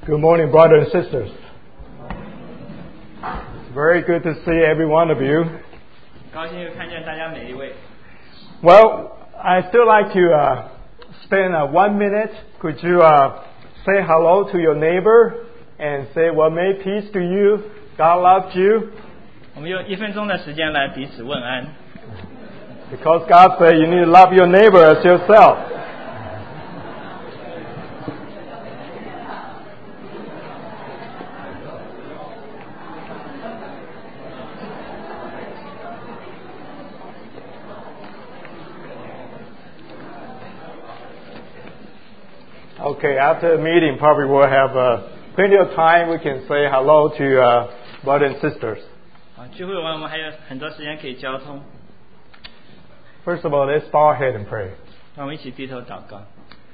Good morning, brothers and sisters. It's very good to see every one of you. 高兴看见大家每一位。 Well, I still like to spend 1 minute. Could you say hello to your neighbor and say, "Well, may peace to you. God loves you." 我们用1分钟的时间来彼此问安。 Because God said you need to love your neighbor as yourself. Okay, after the meeting, probably we'll have plenty of time. We can say hello to brothers and sisters. 聚会完我们还有很多时间可以交通。 First of all, let's bow our head and pray. 让我们一起低头祷告。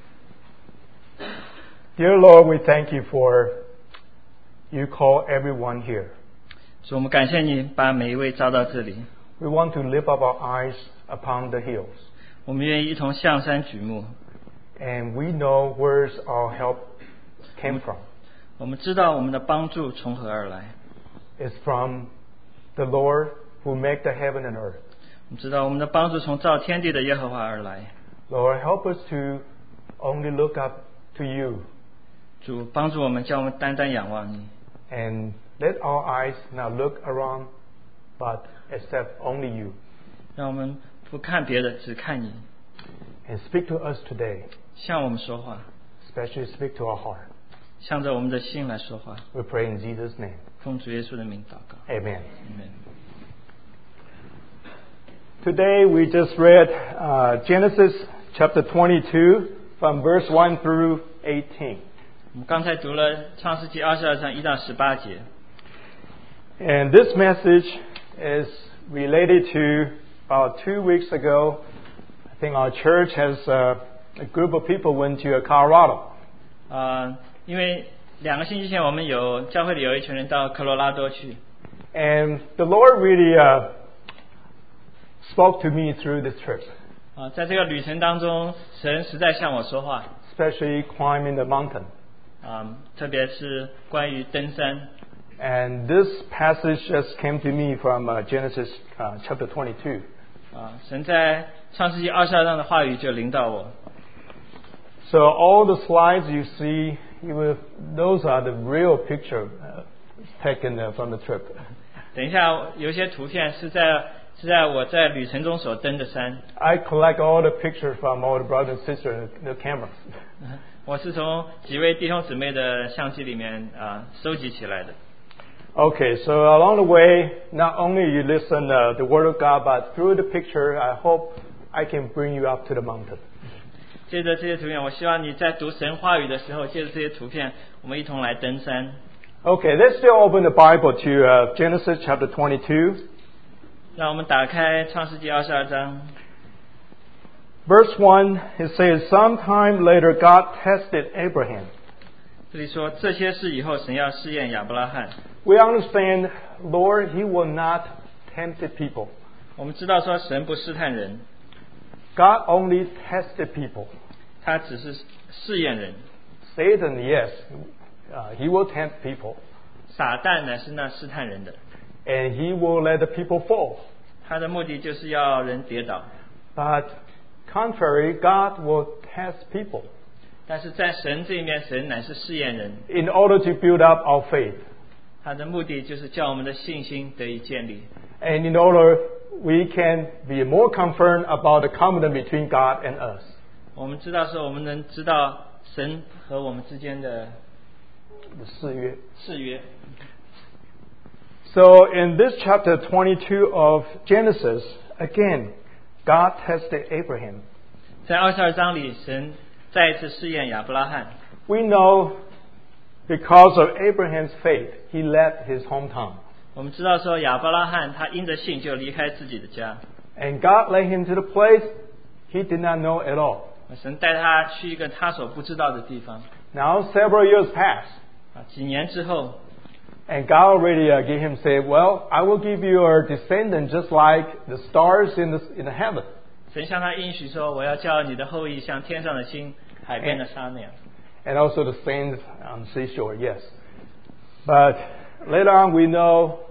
Dear Lord, we thank you for you call everyone here. 所以我们感谢你把每一位招到这里。 We want to lift up our eyes upon the hills. 我们愿意一同向山举目。 And we know where our help came from. 我们知道我们的帮助从何而来。 It's from the Lord who made the heaven and earth. 我们知道我们的帮助从造天地的耶和华而来。 Lord, help us to only look up to you. 主帮助我们，叫我们单单仰望你。 And let our eyes not look around, but accept only you. 让我们不看别的，只看你。 And speak to us today. 向我们说话。 Especially speak to our heart. 向着我们的心来说话。 We pray in Jesus' name. 奉主耶稣的名祷告。 Amen. Amen. Today we just read Genesis chapter 22 from verse 1 through 18. 我们刚才读了创世纪22章1到18节。 And this message is related to about 2 weeks ago. I think our church has a group of people went to Colorado. 因为2个星期前我们教会里有一群人到科罗拉多去。 And the Lord really spoke to me through this trip. 在这个旅程当中，神实在向我说话。 Especially climbing the mountain. 特别是关于登山。 And this passage just came to me from Genesis chapter 22. 神在创世纪22章的话语就临到我。 So all the slides you see, those are the real picture taken from the trip. 等一下，有些图片是在我在旅程中所登的山。 I collect all the pictures from all the brothers and sisters in the cameras. 我是从几位弟兄姊妹的相机里面收集起来的。 Okay, so along the way, not only you listen the Word of God, but through the picture, I hope I can bring you up to the mountain. 借着这些图片，我希望你在读神话语的时候，借着这些图片，我们一同来登山。 Okay, let's still open the Bible to Genesis chapter 22. 让我们打开创世纪22章。 Verse 1, it says, "Sometime later God tested Abraham." 这里说这些事以后，神要试验亚伯拉罕。 We understand, Lord, He will not tempt people. 我们知道说神不试探人。 God only tested people. 他只是试验人。 Satan, yes, he will tempt people. 撒旦乃是那试探人的。 And he will let the people fall. 他的目的就是要人跌倒。 But contrary, God will test people. 但是在神这一面，神乃是试验人。 In order to build up our faith. 他的目的就是叫我们的信心得以建立。 And in order we can be more confirmed about the covenant between God and us. 我们知道说，我们能知道神和我们之间的誓约。 So in this chapter 22 of Genesis, again, God tested Abraham. 在22章里，神再一次试验亚伯拉罕。 We know because of Abraham's faith, he left his hometown. 我们知道说亚伯拉罕他因着信就离开自己的家。 And God led him to the place he did not know at all. 神带他去一个他所不知道的地方。 Now several years passed. 几年之后。 And God already gave him say, "Well, I will give you a descendant just like the stars in the heaven." 神向他应许说，我要叫你的后裔像天上的星、海边的沙那样。 and also the sands on the seashore, yes. But later on we know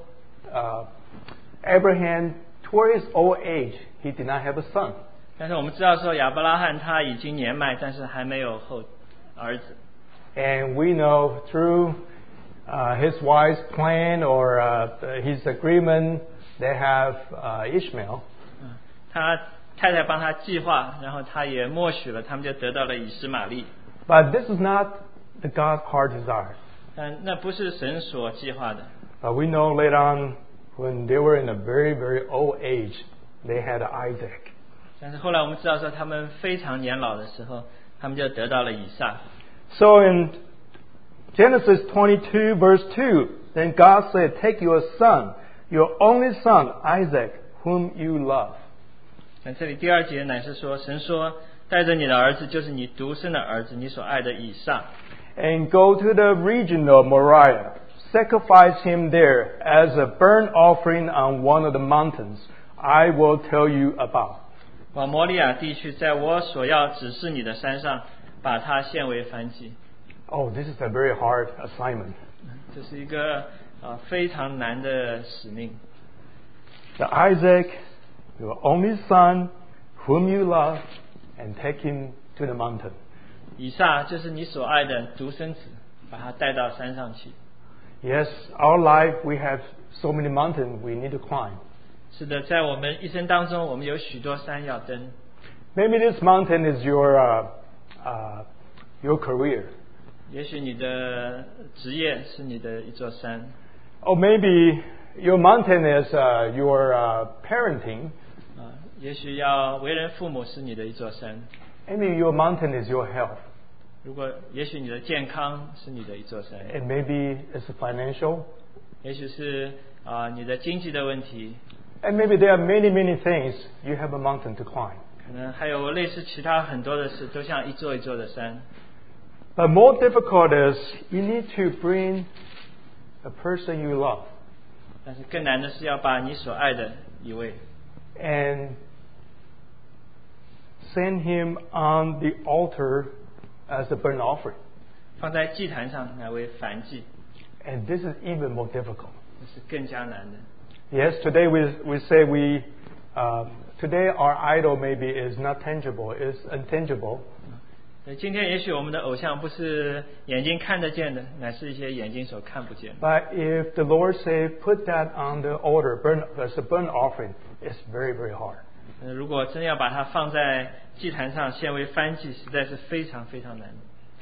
Abraham, toward his old age, he did not have a son. 但是我们知道说亚伯拉罕他已经年迈，但是还没有儿子。 And we know through his wife's plan or his agreement, they have Ishmael. 他太太帮他计划，然后他也默许了，他们就得到了以实玛利。 But this is not the God's heart desire. 但那不是神所计划的。 But we know later on, when they were in a very, very old age, they had Isaac. 但是后来我们知道说，他们非常年老的时候，他们就得到了以撒。 So in Genesis 22 verse 2, then God said, "Take your son, your only son, Isaac, whom you love." 那这里第2节乃是说，神说，带着你的儿子，就是你独生的儿子，你所爱的以撒。 And go to the region of Moriah, sacrifice him there as a burnt offering on one of the mountains I will tell you about. 往摩利亚地区，在我所要指示你的山上，把它献为燔祭。 Oh, this is a very hard assignment. 这是一个非常难的使命。 The Isaac, your only son, whom you love, and take him to the mountain. 以撒就是你所爱的独生子，把他带到山上去。 Yes, our life we have so many mountains we need to climb. 是的，在我们一生当中，我们有许多山要登。 Maybe this mountain is your career. 也许你的职业是你的一座山。 Or maybe your mountain is your parenting. 也许要为人父母是你的一座山。 Maybe your mountain is your health. 也许你的健康是你的一座山。 And maybe it's financial. 也许是你的经济的问题。 And maybe there are many, many things you have a mountain to climb. 可能还有类似其他很多的事，都像一座一座的山。 But more difficult is you need to bring a person you love. 但是更难的是要把你所爱的一位 and send him on the altar as a burnt offering. 放在祭坛上来为燔祭。 And this is even more difficult. 这是更加难的。 Yes, today we say today our idol maybe is not tangible, is intangible. 今天也许我们的偶像不是眼睛看得见的，乃是一些眼睛所看不见。 But if the Lord say put that on the altar as a burnt offering, it's very, very hard. 如果真要把它放在祭坛上献为燔祭，实在是非常非常难。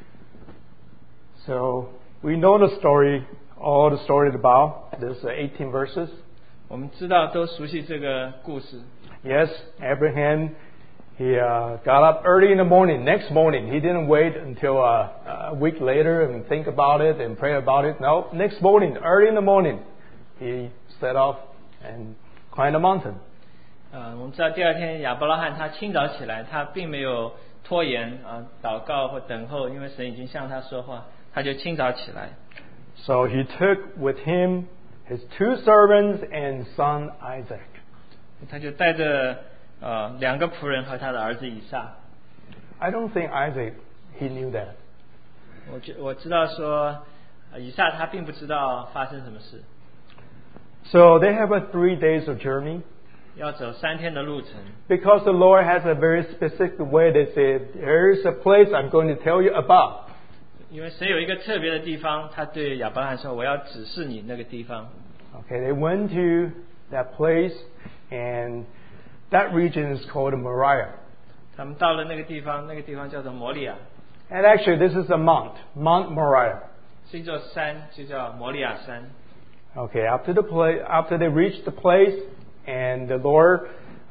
So we know the story, all the story about. There's 18 verses. 我们知道都熟悉这个故事。 Yes, Abraham, he got up early in the morning. Next morning, he didn't wait until a week later and think about it and pray about it. No, next morning, early in the morning, he set off and climbed a mountain. 我们知道第2天亚伯拉罕他清早起来，他并没有拖延祷告或等候，因为神已经向他说话，他就清早起来。 So he took with him his 2 servants and son Isaac. 他就带着2个仆人和他的儿子以撒。 I don't think Isaac, he knew that. 我知道说以撒他并不知道发生什么事。 So they have a 3 days of journey. 要走3天的路程。 Because the Lord has a very specific way they say, here's a place I'm going to tell you about. 因为神有一个特别的地方，他对亚伯拉罕说：“我要指示你那个地方。” Okay, they went to that place, and that region is called Moriah. 他们到了那个地方，那个地方叫做摩利亚。 And actually, this is a Mount Moriah. 是一座山，就叫摩利亚山。 Okay, after they reached the place, and the Lord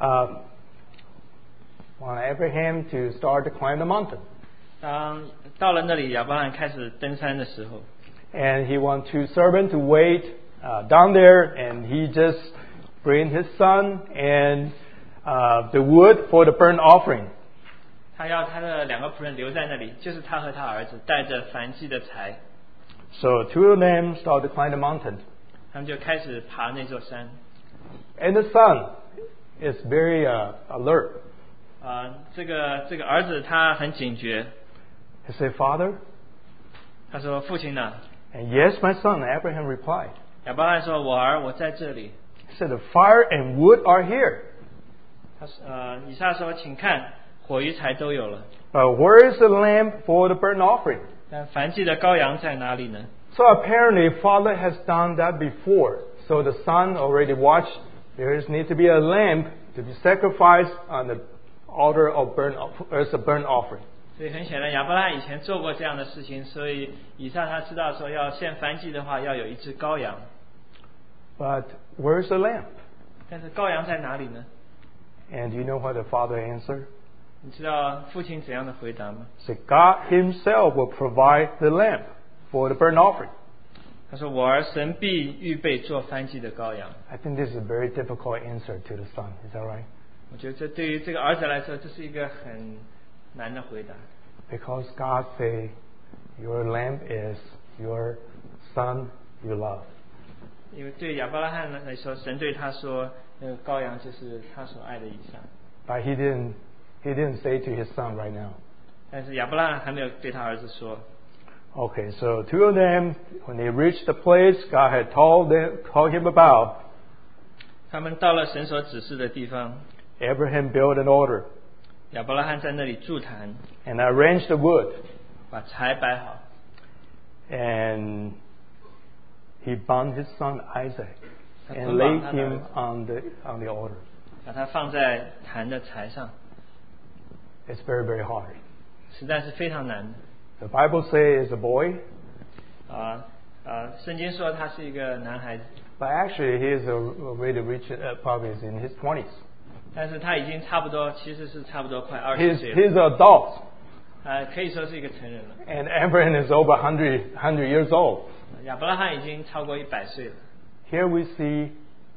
wanted Abraham to start to climb the mountain. 当到了那里，亚伯拉罕开始登山的时候， And he wanted 2 servants to wait down there, and he just bring his son and the wood for the burnt offering. 他要他的2个仆人留在那里，就是他和他儿子带着燔祭的柴， So 2 of them started to climb the mountain. 他们就开始爬那座山。 And the son is very alert. 这个儿子他很警觉。 He said, Father, 他说：“父亲呢？” And yes, my son, Abraham replied. 亚伯拉罕说：“我儿，我在这里。” He said, the fire and wood are here. 以撒说：“请看，火与柴都有了。” But where is the lamb for the burnt offering? 但燔祭的羔羊在哪里呢？ So apparently, Father has done that before. So the son already watched. There needs to be a lamb to be sacrificed on the altar of as a burnt offering. 所以很显然，亚伯拉罕以前做过这样的事情，所以以撒他知道说，要献燔祭的话，要有一只羔羊。 But where's the lamb? 但是羔羊在哪里呢？ And do you know what the father answered? 你知道父亲怎样的回答吗？ He said, God Himself will provide the lamb for the burnt offering. 他说：“我儿，神必预备做燔祭的羔羊。” I think this is a very difficult answer to the son. Is that right? 我觉得这对于这个儿子来说，这是一个很难的回答。 Because God say, your lamb is your son you love. 因为对亚伯拉罕来说，神对他说，那个羔羊就是他所爱的以撒。 But he didn't say to his son right now. 但是亚伯拉罕还没有对他儿子说。 Okay, so two of them, when they reached the place God had told him about, 他们到了神所指示的地方， Abraham built an altar 亚伯拉罕在那里筑坛， and arranged the wood, 把柴摆好， and he bound his son Isaac 他 and 捆绑 laid 他的儿 him 子， on the altar. 把他放在坛的柴上， It's very, very hard. 实在是非常难的。 The Bible says it's a boy, 圣经说他是一个男孩子， but actually he is already reached, probably is in his 20s. 但是他已经差不多，其实是差不多快20 He's 岁了， an adult, 可以说是一个成人了。 and Abraham is over 100 years old. 亚伯拉罕已经超过100岁了。 Here we see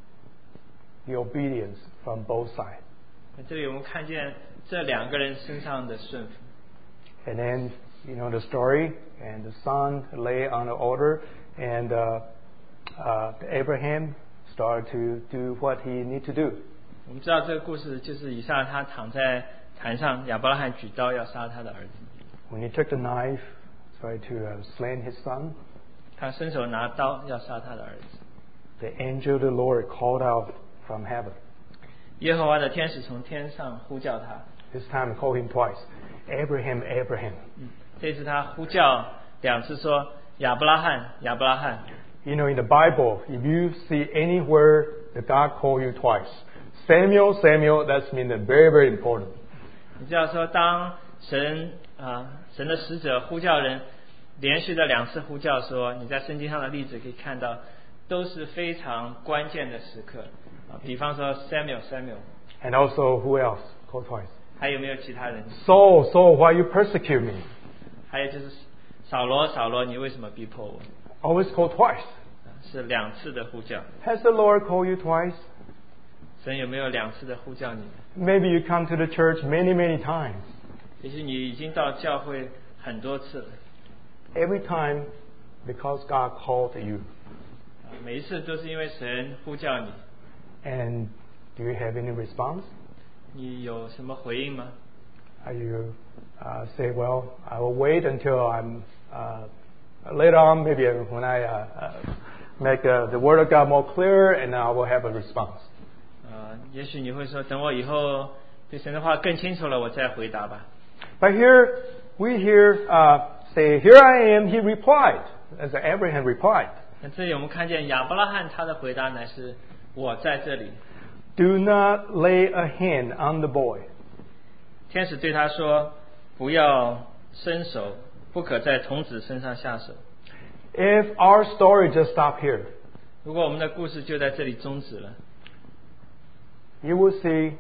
the obedience from both sides. 这里我们看见这两个人身上的顺服。 And then, you know the story, and the son lay on the altar, and Abraham started to do what he need to do. 我们知道这个故事就是以撒他躺在坛上，亚伯拉罕举刀要杀他的儿子。 When he took the knife, tried to slay his son, 他伸手拿刀要杀他的儿子。 the angel of the Lord called out from heaven. 耶和华的天使从天上呼叫他， This time he called him twice. Abraham, Abraham. 这次他呼叫2次说亚伯拉罕，亚伯拉罕。 You know, in the Bible, if you see anywhere that God called you twice, Samuel, Samuel, that's mean that very, very important. 你知道说，当神的使者呼叫人，连续的2次呼叫说，你在圣经上的例子可以看到，都是非常关键的时刻比方说 Samuel， And also, who else called twice? 还有没有其他人？ Saul, Saul, why you persecute me? 还有就是扫罗，你为什么逼迫我？ Always called twice. 是2次的呼叫。 Has the Lord called you twice? 神有没有2次的呼叫你？ Maybe you come to the church many, many times. 也许你已经到教会很多次了。 Every time, because God called you. 每一次都是因为神呼叫你。 And do you have any response? 你有什么回应吗？ Are you say, well, I will wait until I'm later on, maybe when I make the Word of God more clear, and I will have a response. 也许你会说，等我以后对神的话更清楚了，我再回答吧。 But here we hear say, "Here I am," he replied, as Abraham replied. 那这里我们看见亚伯拉罕他的回答乃是我在这里。 Do not lay a hand on the boy. 天使对他说：“不要伸手，不可在童子身上下手。” If our story just stopped here, 如果我们的故事就在这里终止了， you will see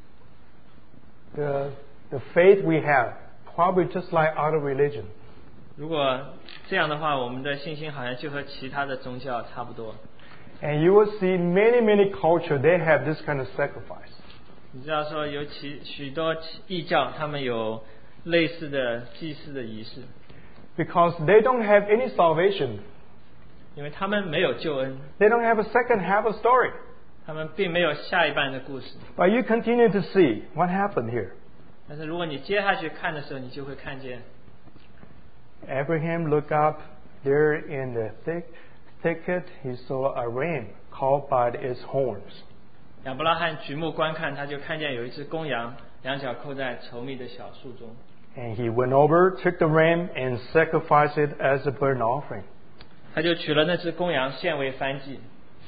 the faith we have, probably just like other religion. 如果这样的话，我们的信心好像就和其他的宗教差不多。 And you will see many, many cultures, they have this kind of sacrifice. 你知道说，尤其许多异教，他们有类似的祭祀的仪式， Because they don't have any salvation. 因为他们没有救恩， They don't have a second half of story. 他们并没有下一半的故事。 But you continue to see what happened here. 但是如果你接下去看的时候，你就会看见 Abraham looked up there in the thicket. He saw a ram caught by its horns. 亚伯拉罕举目观看，他就看见有一只公羊，两脚扣在稠密的小树中。 And he went over, took the ram, and sacrificed it as a burnt offering. 他就取了那只公羊献为燔祭。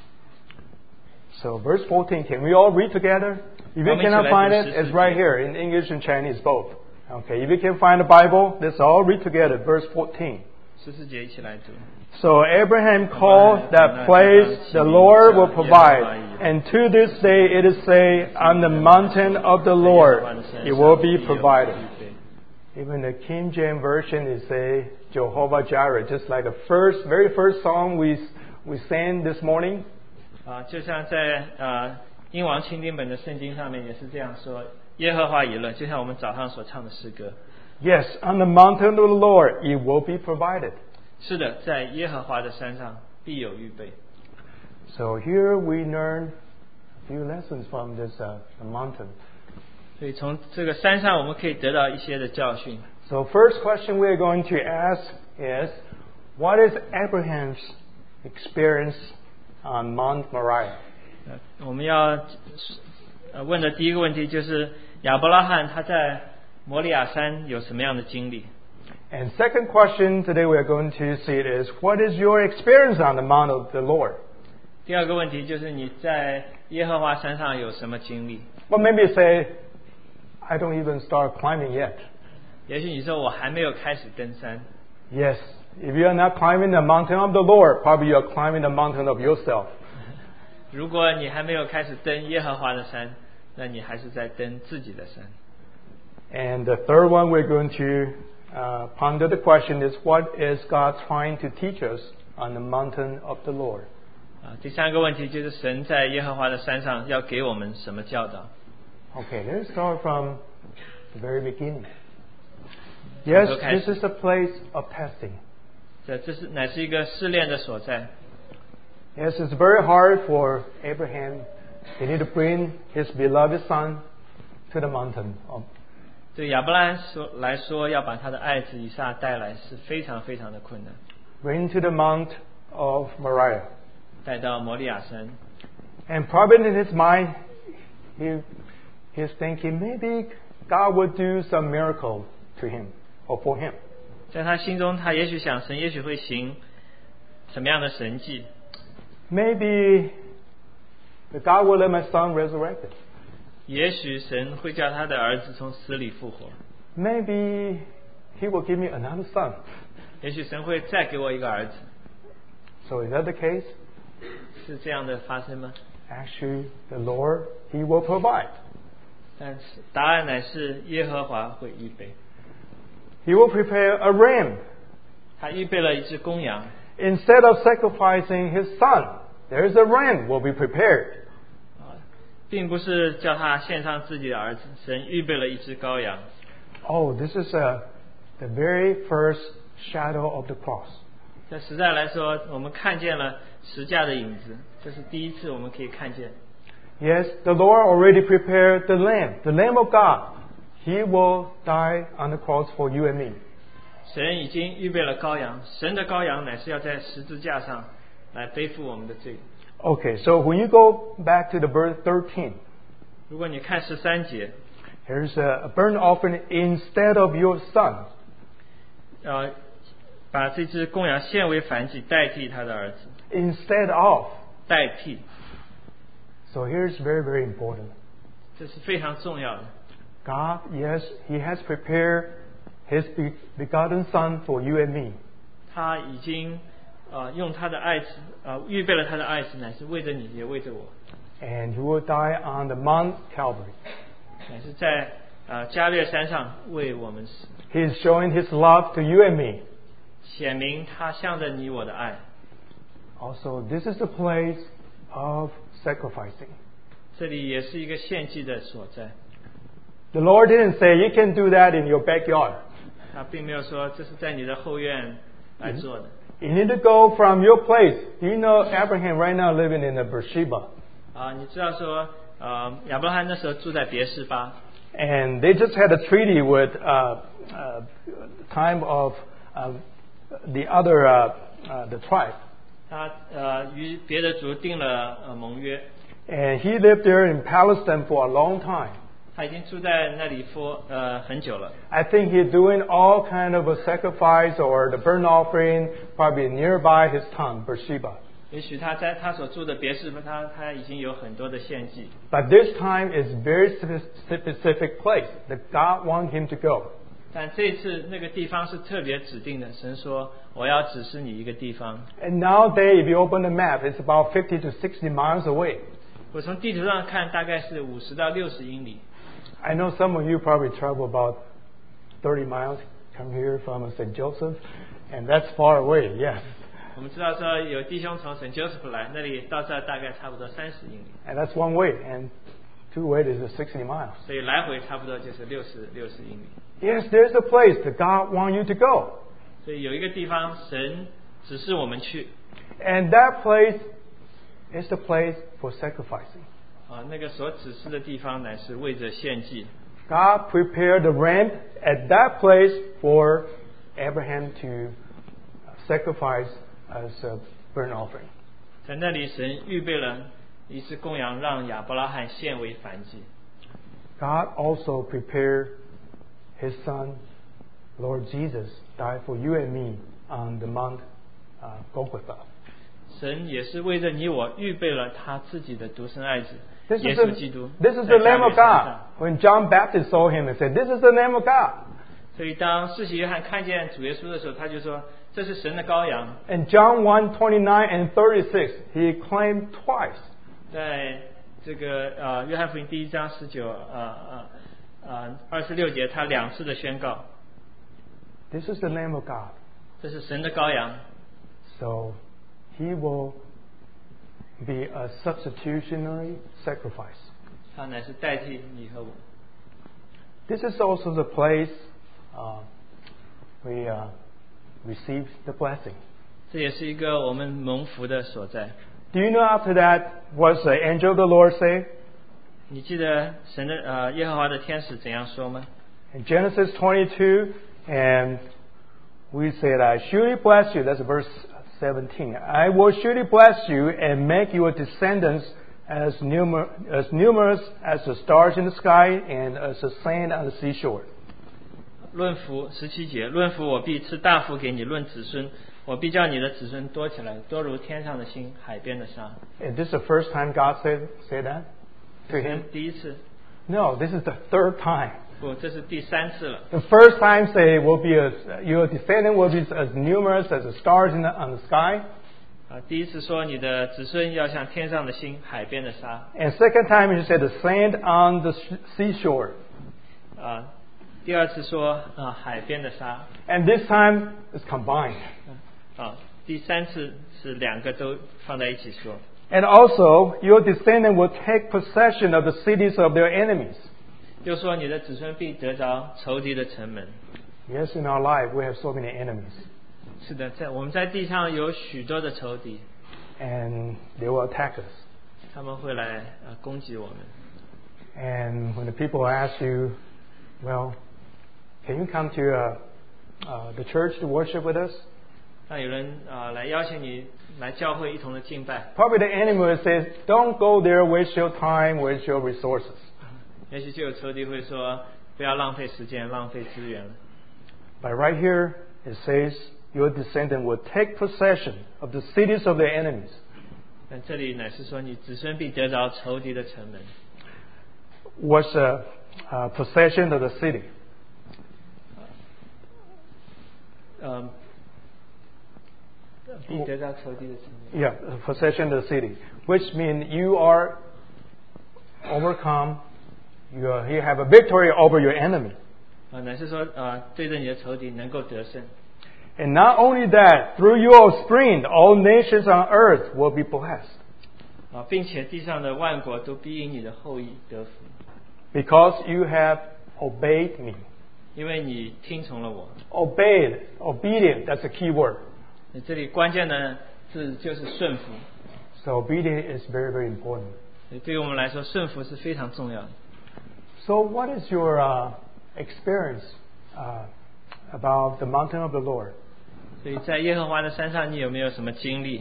So verse 14, can we all read together? If you cannot find it, it's right here in English and Chinese both. Okay, if you can find the Bible, let's all read together. Verse 14. 14节一起来读。 So Abraham called that place, the Lord will provide. And to this day it is say, on the mountain of the Lord it will be provided. Even the King James Version is say, Jehovah Jireh, just like the very first song we sang this morning. 就像在英王钦定本的圣经上面也是这样说，耶和华以勒，就像我们早上所唱的诗歌。 Yes, on the mountain of the Lord it will be provided. 是的，在耶和华的山上必有预备。 So here we learn a few lessons from this mountain. 所以从这个山上我们可以得到一些的教训。 So first question we are going to ask is, what is Abraham's experience on Mount Moriah? 我们要问的第一个问题就是亚伯拉罕他在摩利亚山有什么样的经历？ And second question today we are going to see it is, what is your experience on the Mount of the Lord? 第二个问题就是你在耶和华山上有什么经历？ Well, maybe you say, I don't even start climbing yet. 也许你说我还没有开始登山。 Yes, if you are not climbing the mountain of the Lord, probably you are climbing the mountain of yourself. 如果你还没有开始登耶和华的山，那你还是在登自己的山。 And the third one we're going to ponder the question is, what is God trying to teach us on the mountain of the Lord? 第三个问题就是神在耶和华的山上要给我们什么教导？ Okay, let's start from the very beginning. Yes, this is a place of testing. 这是乃是一个试炼的所在。 Yes, it's very hard for Abraham. He need to bring his beloved son to the mountain. 对亚伯拉罕来说，要把他的爱子以撒带来是非常非常的困难。 Bring to the Mount of Moriah. 带到摩利亚山。 And probably in his mind, he's thinking maybe God would do some miracle to him or for him. 在他心中，他也许想神也许会行什么样的神迹。 Maybe God will let my son resurrect it. 也许神会叫他的儿子从死里复活。 Maybe he will give me another son. 也许神会再给我一个儿子。 So is that the case? 是这样的发生吗？ Actually, the Lord, He will provide. 但是答案乃是耶和华会预备。 He will prepare a ram. 他预备了一只公羊。 Instead of sacrificing His son, there is a ram will be prepared. 并不是叫他献上自己的儿子，神预备了一只羔羊。 Oh, this is the very first shadow of the cross. 在实在来说，我们看见了十架的影子，这是第一次我们可以看见。 Yes, the Lord already prepared the Lamb of God. He will die on the cross for you and me. 神已经预备了羔羊，神的羔羊乃是要在十字架上来背负我们的罪。 Okay, so when you go back to the verse 13, 如果你看13节， here's a burnt offering instead of your son. 把这只公羊献为燔祭，代替他的儿子。 Instead of. 代替。 So here's very, very important. 这是非常重要的。 God, yes, He has prepared His begotten Son for you and me. 他已经用他的爱子预备了他的爱子，乃是为着你，也为着我。 And He will die on the Mount Calvary. 乃是在加略山上为我们死。 He is showing His love to you and me. 显明他向着你我的爱。 Also, this is the place of sacrificing. 这里也是一个献祭的所在。 The Lord didn't say you can do that in your backyard. 他并没有说这是在你的后院来做的。 You need to go from your place. You know Abraham right now living in Beersheba. 你知道说亚伯拉罕那时候住在别是巴。 And they just had a treaty with time of the other the tribe. 他与别的族定了盟约， And he lived there in Palestine for a long time. 他已经住在那里很久了。 I think he's doing all kind of a sacrifice or the burnt offering probably nearby his town, Beersheba. 也许他在他所住的别是他已经有很多的献祭， But this time is very specific place that God wants him to go. 但这次那个地方是特别指定的。神说：“我要指示你一个地方。 And nowadays, if you open the map, it's about 50 to 60 miles away. 我从地图上看，大概是50到60英里。 I know some of you probably travel about 30 miles, come here from St. Joseph, and that's far away, yes. 我们知道说有弟兄从圣 Joseph 来，那里到这大概差不多30英里， And that's one way, and two ways is 60 miles. 所以来回差不多就是60英里。 Yes, there's a place that God wants you to go. 所以有一个地方，神指示我们去， And that place is the place for sacrificing. 那个所指示的地方乃是为着献祭。 God prepared the land at that place for Abraham to sacrifice as a burnt offering. 在那里，神预备了一只公羊，让亚伯拉罕献为燔祭。 God also prepared His Son, Lord Jesus, died for you and me on the Mount Golgotha. 神也是为着你我预备了他自己的独生爱子 This 耶 is 稣基督。 the 在 Lamb 加 of 略山上 God. When John Baptist saw him and said, "This is the Lamb of God." 所以当施洗约翰看见主耶稣的时候，他就说：“这是神的羔羊。 In John 1:29 and 36, he claimed twice. ” 在这个约翰福音第1章26节，他2次的宣告：“ This is the Lamb of God. 这是神的羔羊。” So he will be a substitutionary sacrifice. 他乃是代替你和我。 This is also the place we receive the blessing. 这也是一个我们蒙福的所在。 Do you know after that what the angel of the Lord say? 你记得神的耶和华的天使怎样说吗？ In Genesis 22, and we said, "I surely bless you." That's verse 17. "I will surely bless you and make your descendants as numerous as the stars in the sky and as the sand on the seashore." 论福17节，论福我必赐大福给你；论子孙，我必叫你的子孙多起来，多如天上的星，海边的沙。 And this is the first time God said that to 这是 him? 第一次， No, this is the third time. 不，这是第3次了。 The first time say your descendant will be as numerous as the stars on the sky. 第一次说你的子孙要像天上的星，海边的沙。 And second time he said the sand on the seashore. 第2次说海边的沙。 And this time is combined. 第3次是2个都放在一起说。 And also your descendant will take possession of the cities of their enemies. 就说你的子孙必得着仇敌的城门。 Yes, in our life we have so many enemies. 是的，我们在地上有许多的仇敌， And they will attack us. 他们会来攻击我们。 And when the people ask you, well, can you come to the church to worship with us? 那有人来邀请你来教会一同的敬拜， Probably the enemy will say, "Don't go there, waste your time, waste your resources." 也许就有仇敌会说，不要浪费时间，浪费资源了。 But right here it says, your descendant will take possession of the cities of their enemies. 但这里乃是说，你子孙必得着仇敌的城门。 What's possession of the city? 必得着仇敌的城门。 Yeah, possession of the city, which means you are overcome. You have a victory over your enemy. 乃是说对着你的仇敌能够得胜。 And not only that, through your offspring, all nations on earth will be blessed. 并且地上的万国都必因你的后裔得福， Because you have obeyed me. 因为你听从了我。 Obeyed, obedient, that's a key word. 这里关键的字就是顺服。 So obedience is very, very important. 对于我们来说，顺服是非常重要的。 So what is your experience about the mountain of the Lord? 所以在耶和华的山上，你有没有什么经历？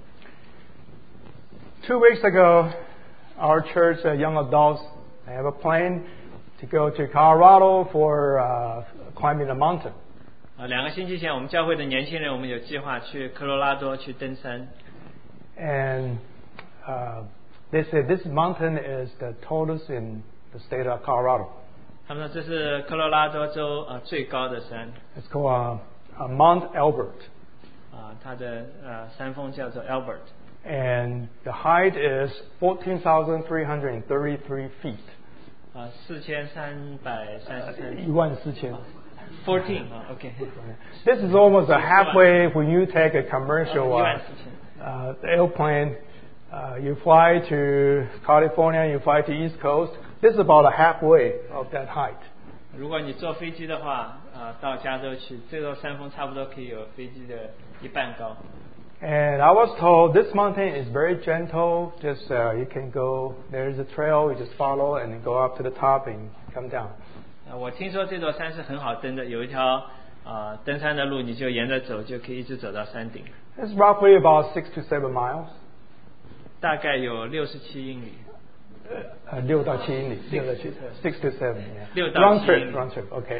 2 weeks ago, our church, young adults, they have a plan to go to Colorado for climbing a mountain. 2个星期前，我们教会的年轻人，我们有计划去科罗拉多去登山。 And they said this mountain is the tallest in the state of Colorado. 他们说这是科罗拉多州最高的山。 It's called Mount Albert. 它的山峰叫做 Albert。 And the height is 14,333 feet. 4333。 14,000. 14 OK。 This is almost a halfway when you take a commercial 14000。 airplane. You fly to California, you fly to East Coast. This is about a halfway of that height. 如果你坐飞机的话，到加州去，这座山峰差不多可以有飞机的一半高。 And I was told this mountain is very gentle. Just you can go. There is a trail. You just follow and then go up to the top and come down. 我听说这座山是很好登的，有一条登山的路，你就沿着走，就可以一直走到山顶。 It's roughly about 6 to 7 miles. 大概有67英里。 6到7英里。6 to 7. Yeah. 6到7 英里。 Round trip. Okay.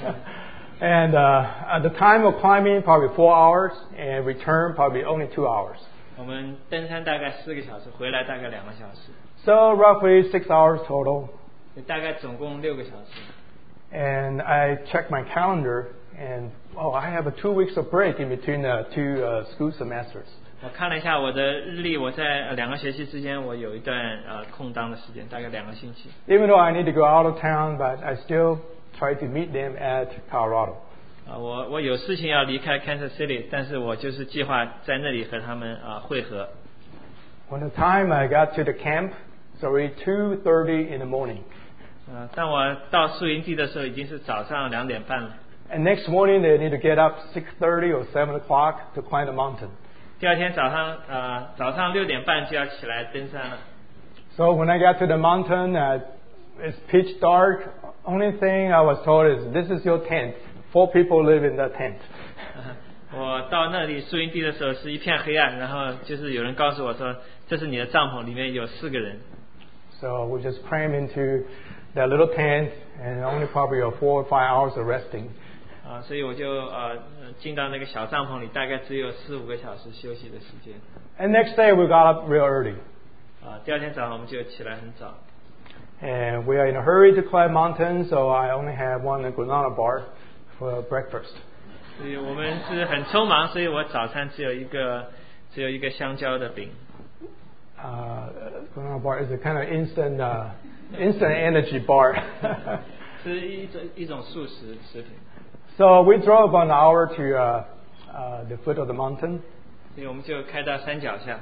And at the time of climbing, probably 4 hours, and return probably only 2 hours. 我们登山大概4个小时，回来大概2个小时。 So roughly 6 hours total. 大概总共6个小时。 And I checked my calendar, and I have 2 weeks of break in between 2 school semesters. 我看了一下我的日历，我在2个学期之间，我有一段空档的时间，大概2个星期。 Even though I need to go out of town, but I still try to meet them at Colorado. 我有事情要离开 Kansas City， 但是我就是计划在那里和他们会合。 When the time I got to the camp, it's already 2:30 in the morning. 当我到宿营地的时候，已经是早上2点半了。 And next morning they need to get up 6:30 or 7 o'clock to climb the mountain. 第二天早上6点半就要起来登山了。 So when I got to the mountain, it's pitch dark. Only thing I was told is, this is your tent. 4 people live in that tent. 我到那里宿营地的时候是一片黑暗，然后就是有人告诉我说，这是你的帐篷，里面有4个人。 So we just cram into that little tent, and only probably 4 or 5 hours of resting. 所以我就进到那个小帐篷里，大概只有4-5个小时休息的时间。 And next day we got up real early. 第二天早上我们就起来很早。 And we are in a hurry to climb mountains, so I only have 1 granola bar for breakfast. 所以我们是很匆忙，所以我早餐只有一个香蕉的饼。 Granola bar is a kind of instant energy bar. 是一种速食食品。 So we drove about an hour to the foot of the mountain. 所以我们就开到山脚下。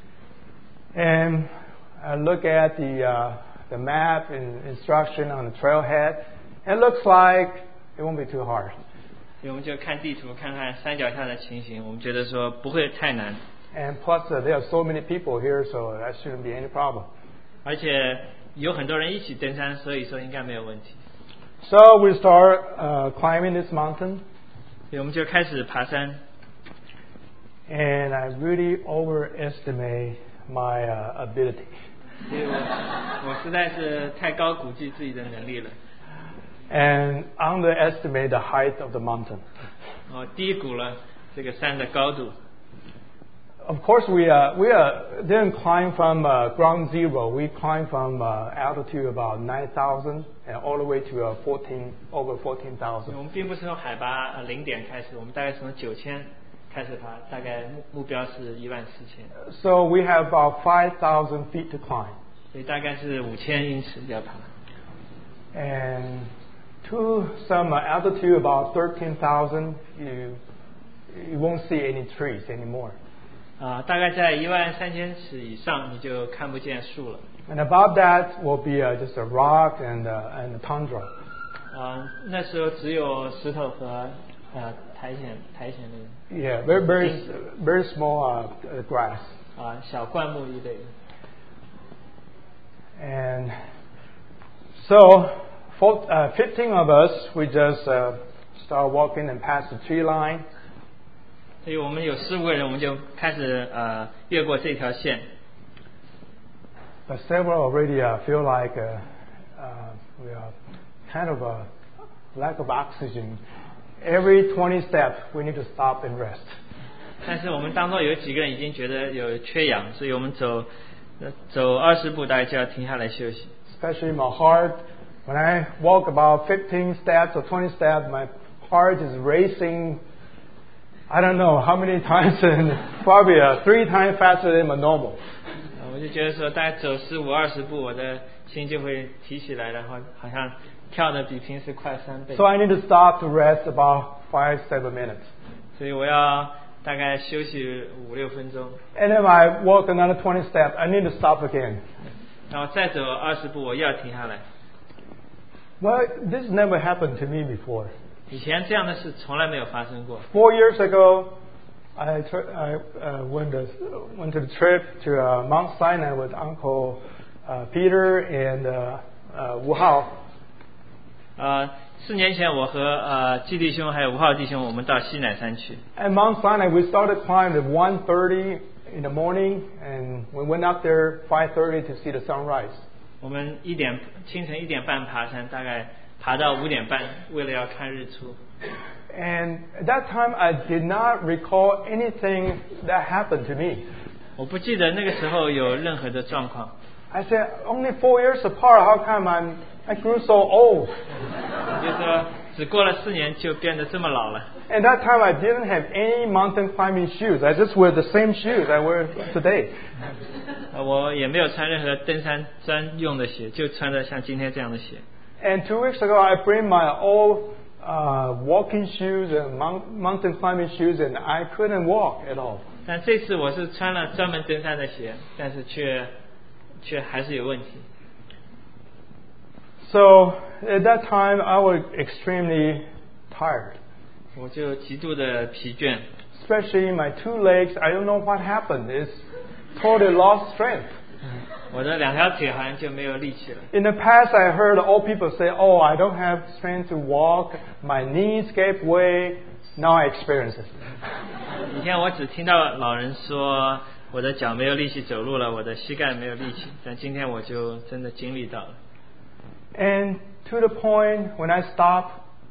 And I look at the map and instruction on the trailhead. It looks like it won't be too hard. 所以我们就看地图，看看山脚下的情形，我们觉得说不会太难。 And plus, there are so many people here, so that shouldn't be any problem. 而且有很多人一起登山，所以说应该没有问题。 So we start climbing this mountain. 所以我们就开始爬山。 And I really overestimate my ability. 所以我实在是太高估计自己的能力了。 And underestimate the height of the mountain. 我低估了这个山的高度。 Of course, we didn't climb from ground zero. We climbed from altitude about 9,000 and all the way to over 14,000. 我们并不是从海拔0点开始，我们大概从9000开始爬，大概目标是14000。 So we have about 5,000 feet to climb. 所以大概是5000英尺要爬。 And to some altitude about 13,000, you won't see any trees anymore. 大概在13000尺以上，你就看不见树了。 And above that will be just a rock and a tundra. 那时候只有石头和苔藓类。 Yeah, very small grass. 小灌木一类。 And so 15 of us, we just start walking and pass the tree line. 所以我们有15个人，我们就开始越过这条线。 But several already feel like we are kind of a lack of oxygen. Every 20 steps, we need to stop and rest. 但是我们当中有几个人已经觉得有缺氧，所以我们走20步大概就要停下来休息。 Especially my heart. When I walk about 15 steps or 20 steps, my heart is racing. I don't know how many times, and probably 3 times faster than my normal. 我就觉得说，大概走15-20步，我的心就会提起来，然后好像跳得比平时快3倍。 So I need to stop to rest about 5-7 minutes. 所以我要大概休息5-6分钟。 And if I walk another 20 steps, I need to stop again. 然后再走20步，我又要停下来。 Well, this never happened to me before. 以前这样的事从来没有发生过。 4 years ago, I went to the trip to Mount Sinai with Uncle Peter and Wu Hao. 4年前，我和季弟兄还有吴浩弟兄，我们到西乃山去。 At Mount Sinai, we started climbing at 1:30 in the morning, and we went up there 5:30 to see the sunrise. 我们清晨1点半爬山，大概爬到5点半，为了要看日出。 And at that time, I did not recall anything that happened to me. 我不记得那个时候有任何的状况。 I said, only 4 years apart. How come I grew so old? 我就说，只过了4年就变得这么老了。 At that time, I didn't have any mountain climbing shoes. I just wear the same shoes I wear today. 我也没有穿任何登山专用的鞋，就穿着像今天这样的鞋。 And 2 weeks ago, I bring my old walking shoes and mountain climbing shoes, and I couldn't walk at all. 但这次我是穿了专门登山的鞋，但是却还是有问题。 So at that time, I was extremely tired. 我就极度的疲倦。 Especially my 2 legs, I don't know what happened. It's totally lost strength. 我的2条腿好像就没有力气了。 In the past, I heard old people say, "Oh, I don't have strength to walk. My knees gave way." Now I experience it. 以前我只听到老人说我的脚没有力气走路了，我的膝盖没有力气，但今天我就真的经历到了。 And to the point when I stop,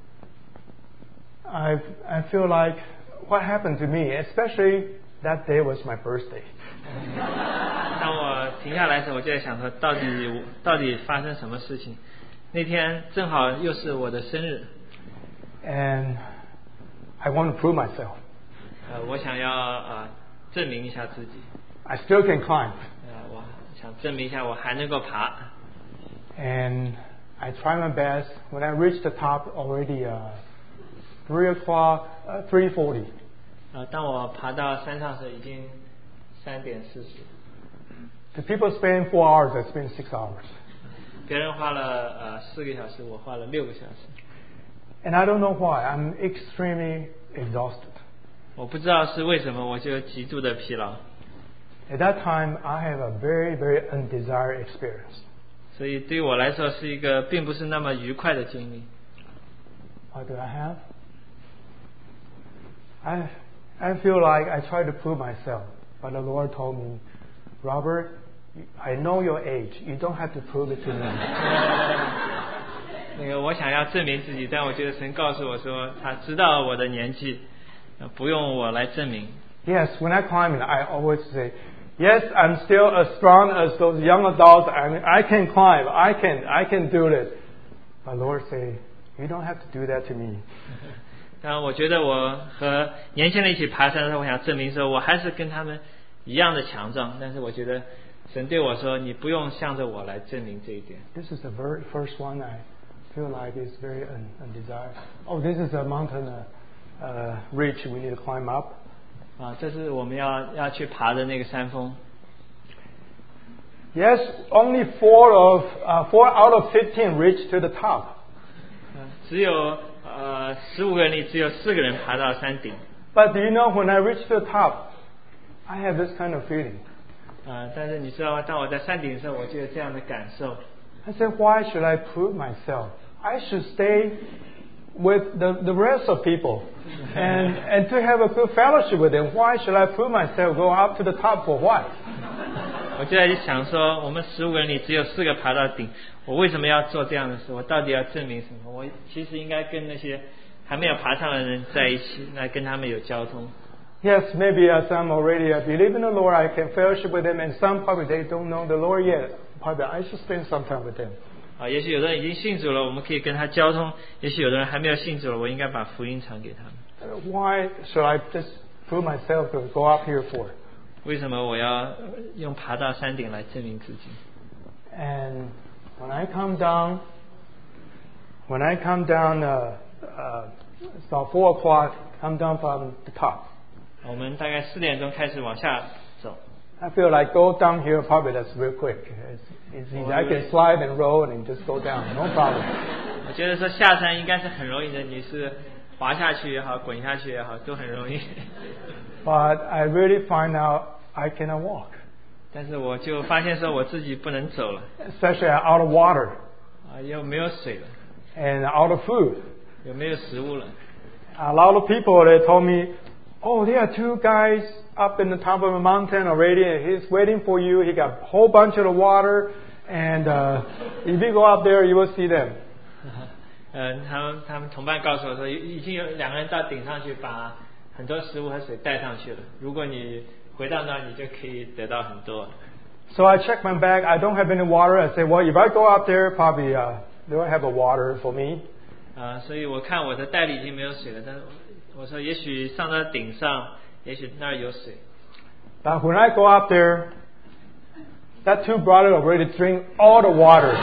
I feel like what happened to me, especially that day was my birthday. 当我停下来的时候，我就在想说，到底发生什么事情？那天正好又是我的生日。 And I want to prove myself. 我想要证明一下自己。 I still can climb. 我想证明一下我还能够爬。 And I try my best. When I reach the top, already 3:40. 当我爬到山上时，已经3:40。 The people spend 4 hours. I spend 6 hours. 别人花了4个小时，我花了6个小时。 And I don't know why. I'm extremely exhausted. 我不知道是为什么，我就极度的疲劳。 At that time, I have a very, very undesired experience. 所以对于我来说是一个并不是那么愉快的经历。 What do I have? I feel like I try to prove myself, but the Lord told me, Robert, I know your age. You don't have to prove it to me. 我想要证明自己，但我觉得神告诉我说，他知道我的年纪，不用我来证明。 Yes, when I climb, I always say, yes, I'm still as strong as those young adults. I can climb. I can do it. But Lord say, you don't have to do that to me. 但我觉得我和年轻人一起爬山的时候，我想证明说我还是跟他们一样的强壮。但是我觉得神对我说，你不用向着我来证明这一点。 This is the very first one I feel like is very undesired. Oh, this is a mountain ridge we need to climb up. 这是我们要去爬的那个山峰。 Yes, only 4 out of 15 reach to the top. 只有15个人里只有4个人爬到山顶。 But do you know when I reach the top, I have this kind of feeling. 但是你知道吗？当我在山顶的时候，我就有这样的感受。 I said, why should I prove myself? I should stay with the rest of people and to have a good fellowship with them. Why should I put myself go up to the top for what? 我就在想说，我们15个人里只有4个爬到顶，我为什么要做这样的事？我到底要证明什么？我其实应该跟那些还没有爬上的人在一起，来跟他们有交通。 Yes, maybe some already believe in the Lord, I can fellowship with them, and some probably they don't know the Lord yet. Probably I should spend some time with them. 也许有的人已经信主了，我们可以跟他交通；也许有的人还没有信主了，我应该把福音传给他们。 Why should I just prove myself to go up here for? 为什么我要用爬到山顶来证明自己 And when I come down, it's about 4 o'clock, come down from the top. 我们大概4点钟开始往下走。 I feel like go down here probably that's real quick. It's easy. I can slide and roll and just go down, no problem. 我觉得说下山应该是很容易的，你是滑下去也好，滚下去也好，都很容易。 But I really find out I cannot walk. 但是我就发现说我自己不能走了。 Especially out of water. 又没有水了。 And out of food. 又没有食物了。 A lot of people they told me, oh, there are 2 guys up in the top of a mountain already, and he's waiting for you. He got a whole bunch of the water, and if you go up there, you will see them. 他们同伴告诉我说，已经有2个人到顶上去，把很多食物和水带上去了。如果你回到那，你就可以得到很多。 So I checked my bag. I don't have any water. I said, well, if I go up there, probably they won't have a water for me. 所以我看我的袋里已经没有水了，但是我说也许上到顶上，也许那儿有水。 But when I go up there, that 2 brothers already drink all the water.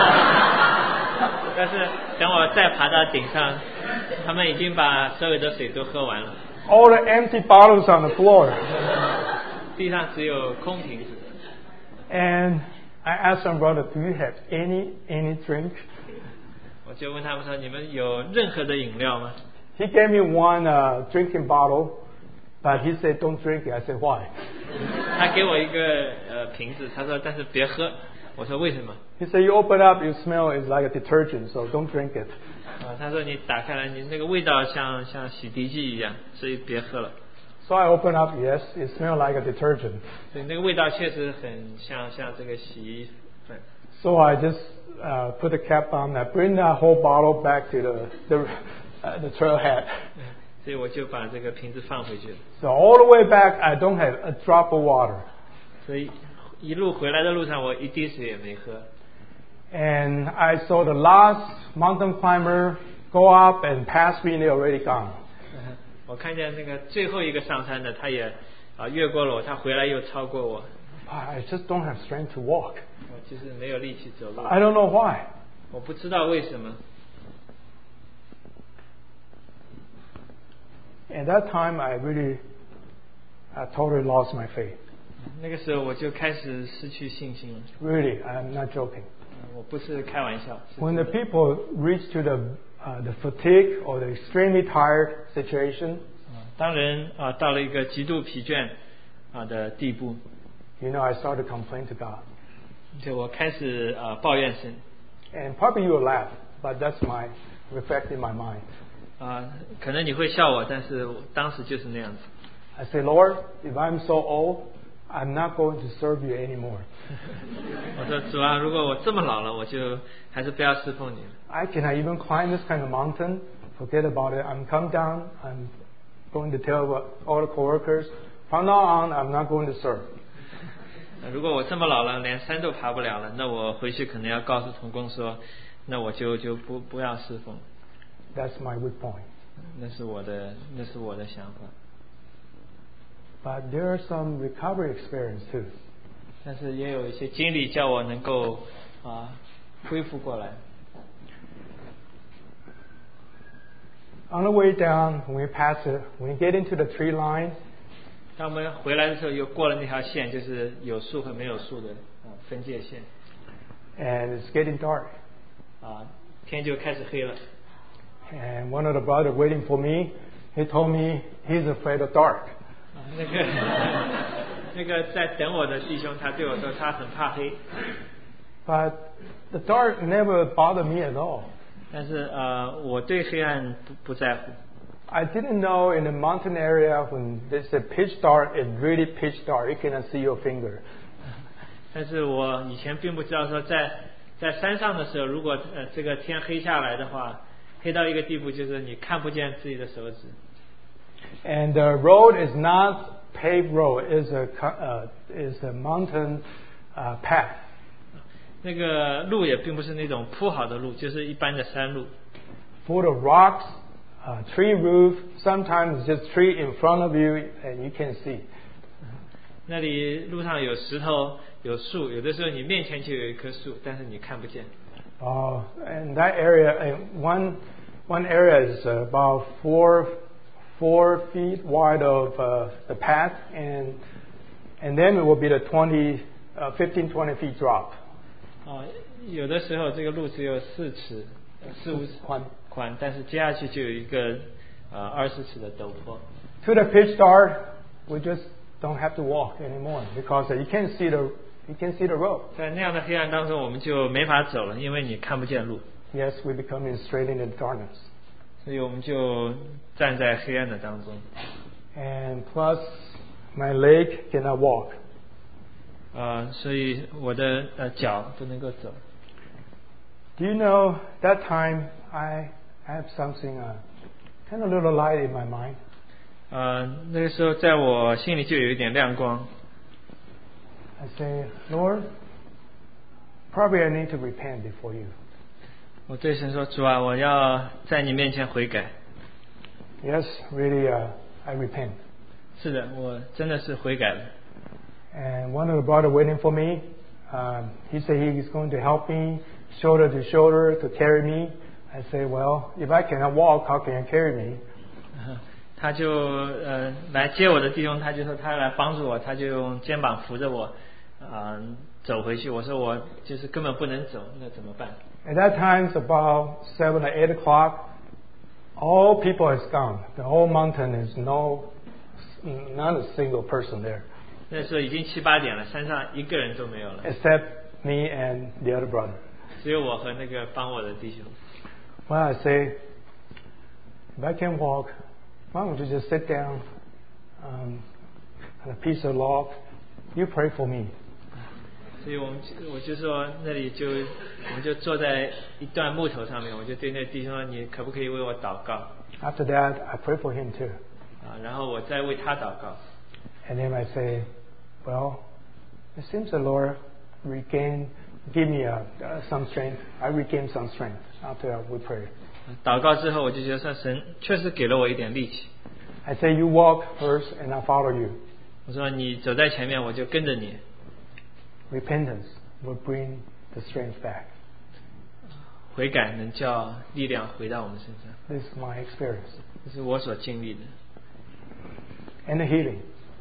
但是等我再爬到顶上，他们已经把所有的水都喝完了。 All the empty bottles on the floor. 地上只有空瓶子。 And I asked my brother, do you have any drink? 我就问他们说，你们有任何的饮料吗？ He gave me one drinking bottle, but he said, don't drink it. I said, why? 他给我一个瓶子，他说但是别喝。我说为什么？ He said, you open up, you smell it's like a detergent, so don't drink it. 他说你打开来，你那个味道像洗涤剂一样，所以别喝了。 So I opened up, yes, it smelled like a detergent. 所以那个味道确实很像这个洗衣粉。 So I just put the cap on, I bring that whole bottle back to the trailhead. 所以我就把这个瓶子放回去了。 So all the way back, I don't have a drop of water. 所以一路回来的路上，我一滴水也没喝。 And I saw the last mountain climber go up and pass me, and they already gone. 我看见那个最后一个上山的，他也越过了我，他回来又超过我。 I just don't have strength to walk. 我就是没有力气走路。 I don't know why. 我不知道为什么。 At that time, I totally lost my faith. 那个时候我就开始失去信心了。 Really, I'm not joking. 我不是开玩笑。 When the people reach to the fatigue or the extremely tired situation, 当人到了一个极度疲倦的地步， I started to complain to God. 就我开始抱怨神。 And probably you will laugh, but that's my reflect in my mind. 可能你会笑我，但是我当时就是那样子。 I say, Lord, if I'm so old, I'm not going to serve you anymore. 我说主啊，如果我这么老了，我就还是不要侍奉你了。 I cannot even climb this kind of mountain. Forget about it. I'm come down. I'm going to tell all the coworkers, from now on, I'm not going to serve. 如果我这么老了，连山都爬不了了，那我回去可能要告诉同工说，那我就不要侍奉。 That's my weak point. 那是我的想法。 But there are some recovery experience too. 但是也有一些经历叫我能够恢复过来。 On the way down, when we get into the tree line, 当我们回来的时候，又过了那条线，就是有树和没有树的分界线。 And it's getting dark. 天就开始黑了。 And one of the brothers waiting for me, he told me he's afraid of dark. 那个在等我的弟兄，他对我说他很怕黑。 But the dark never bothered me at all. 但是我对黑暗不在乎。 I didn't know in the mountain area when there's a pitch dark, it's really pitch dark. You cannot see your finger. 但是我以前并不知道说在山上的时候，如果这个天黑下来的话，黑到一个地步，就是你看不见自己的手指。 And the road is not paved road; is a mountain path. 那个路也并不是那种铺好的路，就是一般的山路。 Full of rocks, tree roof. Sometimes just tree in front of you, and you can't see. 那里路上有石头有树，有的时候你面前就有一棵树，但是你看不见。 And that area, one area is about 4 feet wide of the path, and then it will be the 15-20 feet drop. 有的时候这个路只有4尺4-5尺宽，但是接下去就有一个20尺的陡坡。 To the pitch dark, we just don't have to walk anymore because you can't see the road. 在那样的黑暗当中，我们就没法走了，因为你看不见路。 Yes, we become straight in the darkness. 所以我们就站在黑暗的当中。 And plus, my leg cannot walk. 所以我的脚不能够走。 Do you know that time I have something kind of little light in my mind? 那个时候在我心里就有一点亮光。 I say, Lord, probably I need to repent before you. 我对神说：“主啊，我要在你面前悔改。” Yes, really, I repent. 是的，我真的是悔改了。 And one of the brother waiting for me, he said he is going to help me shoulder to shoulder to carry me. I say, well, if I cannot walk, how can you carry me? 他就来接我的弟兄，他就说他来帮助我，他就用肩膀扶着我走回去。我说我就是根本不能走，那怎么办？ At that time, it's about 7 or 8 o'clock. All people is gone. The whole mountain is not a single person there. 那时候已经7、8点了，山上一个人都没有了， Except me and the other brother. 只有我和那个帮我的弟兄。 Well, I say, if I can walk, why don't you just sit down on a piece of log? You pray for me. 所以我就说那里我们就坐在一段木头上面，我就对那弟兄说：“你可不可以为我祷告？” After that, I pray for him too. 然后我再为他祷告。 And then I say, well, it seems the Lord give me some strength. I regain some strength after we pray. 祷告之后，我就觉得说神确实给了我一点力气。 I say, you walk first, and I'll follow you. 我说你走在前面，我就跟着你。 Repentance will bring the strength back. 悔改能叫力量回到我们身上。 This is my experience. 这是我所经历的。 And the healing.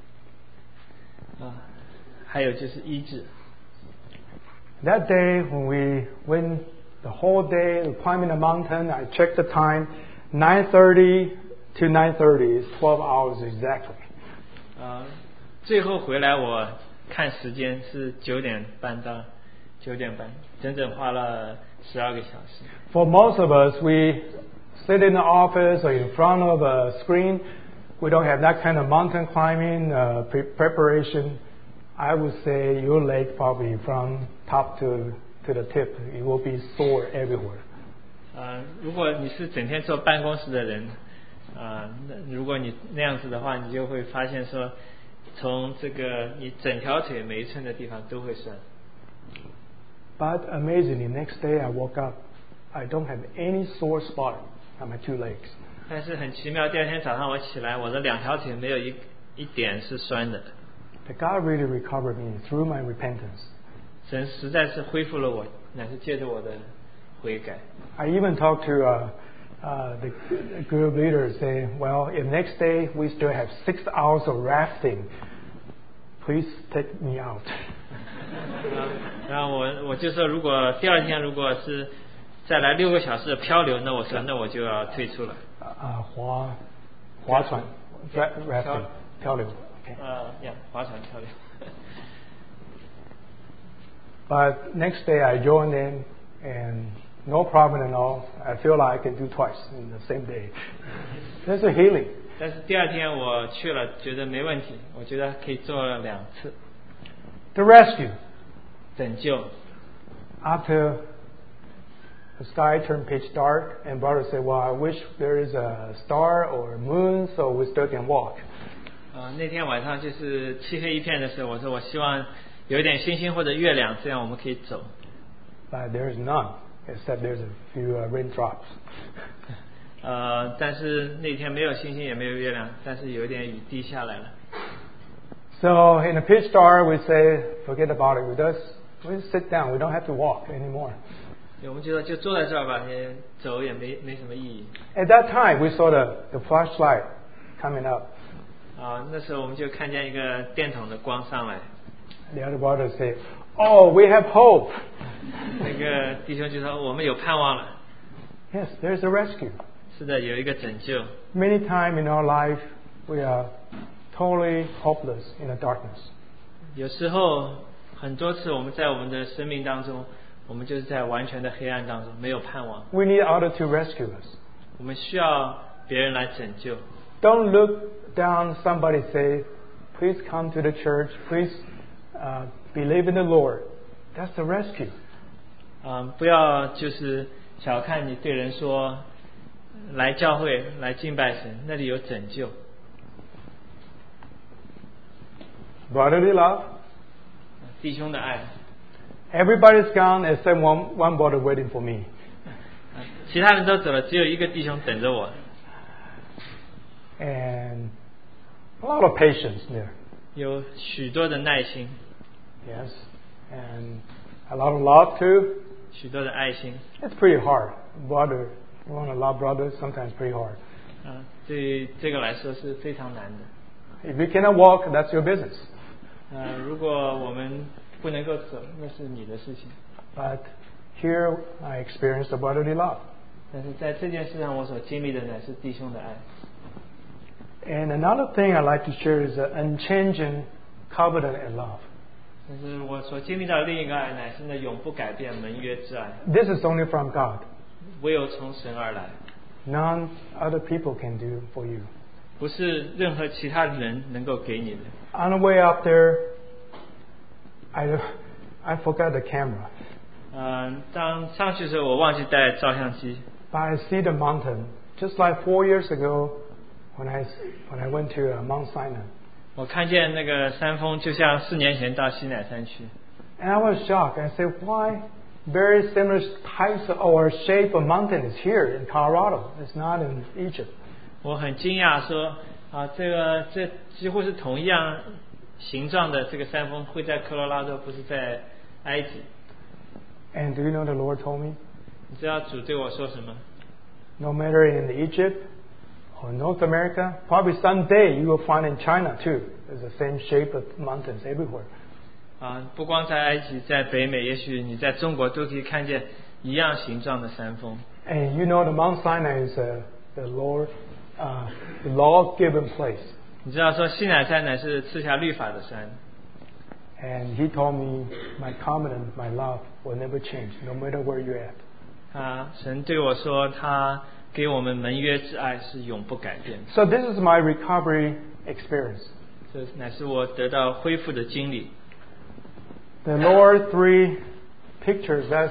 还有就是医治。 That day when we went the whole day climbing the mountain, I checked the time, 9:30 to 9:30 is 12 hours exactly. 最后回来我看时间是9点半到9点半，整整花了12个小时。 For most of us, we sit in the office or in front of a screen. We don't have that kind of mountain climbing preparation. I would say your leg probably from top to the tip, it will be sore everywhere. 如果你是整天坐办公室的人，如果你那样子的话，你就会发现说，从这个你整条腿每一寸的地方都会酸。 But amazingly, next day I woke up, I don't have any sore spot on my 2 legs. 但是很奇妙，第二天早上我起来，我的2条腿没有一点是酸的。 But God really recovered me through my repentance. 神实在是恢复了我，乃是借着我的悔改。 I even talked to the group leader saying, well, if next day we still have 6 hours of rafting, please take me out. 然后我就说，如果第二天如果是再来6个小时的漂流，那我说那我就要退出了。 划船 rafting 漂流。 划船漂流。 But next day I joined them, and No problem at all. I feel like I can do twice in the same day. That's a healing. 但是第二天我去了，觉得没问题，我觉得可以做2次。 The rescue. 拯救。 After the sky turned pitch dark, and brother said, "Well, I wish there is a star or a moon, so we still can walk." 那天晚上就是漆黑一片的时候，我说我希望有一点星星或者月亮，这样我们可以走。 But there is none, except there's a few raindrops. 但是那天没有星星也没有月亮，但是有一点雨滴下来了。 So in the pitch dark, we say, forget about it. We sit down. We don't have to walk anymore. 我们觉得就坐在这儿吧，也走也没什么意义。 At that time, we saw the flashlight coming up. 那时候我们就看见一个电筒的光上来。 The other brother said, "Oh, we have hope." 那个弟兄就说我们有盼望了。 Yes, there's a rescue. 是的，有一个拯救。 Many times in our life, we are totally hopeless in the darkness. 有时候很多次我们在我们的生命当中，我们就是在完全的黑暗当中，没有盼望。 We need others to rescue us. 我们需要别人来拯救。 Don't look down somebody say, "Please come to the church. Please believe in the Lord." That's the rescue. 不要就是小看你对人说，来教会来敬拜神，那里有拯救。 Brotherly love. 弟兄的爱。 Everybody's gone except one brother waiting for me. 其他人都走了，只有一个弟兄等着我。 And a lot of patience there. 有许多的耐心。 Yes. And a lot of love too. 许多的爱心。 It's pretty hard. Brother, you want to love brothers, sometimes pretty hard. 对这个来说是非常难的。 If you cannot walk, that's your business. 如果我们不能够走，那是你的事情。 But here I experienced the brotherly love. 但是在这件事上，我所经历的乃是弟兄的爱。 And another thing I'd like to share is the unchanging covenant and love. 但是我所经历到的另一个爱，乃是那永不改变盟约之爱。 This is only from God. 唯有从神而来。 None other people can do for you. 不是任何其他人能够给你的。 On the way up there, I forgot the camera. 当上去的时候，我忘记带照相机。 But I see the mountain, just like 4 years ago when I went to Mount Sinai. 我看见那个山峰，就像4年前到西乃山去。 And I was shocked. I said, why very similar types or shape of mountain is here in Colorado? It's not in Egypt. 我很惊讶说这几乎是同一样形状的这个山峰会在科罗拉多，不是在埃及。 And do you know the Lord told me? 你知道主对我说什么？ No matter in Egypt or North America, probably someday you will find in China too. There's the same shape of mountains everywhere. 不光在埃及，在北美，也许你在中国都可以看见一样形状的山峰。 And you know the Mount Sinai is the law-given place. 你知道说西乃山乃是赐下律法的山。 And He told me my covenant, my love will never change, no matter where you're at. 神对我说，他给我们盟约之爱是永不改变的。 So this is my recovery experience. 这乃是我得到恢复的经历。 The lower 3 pictures that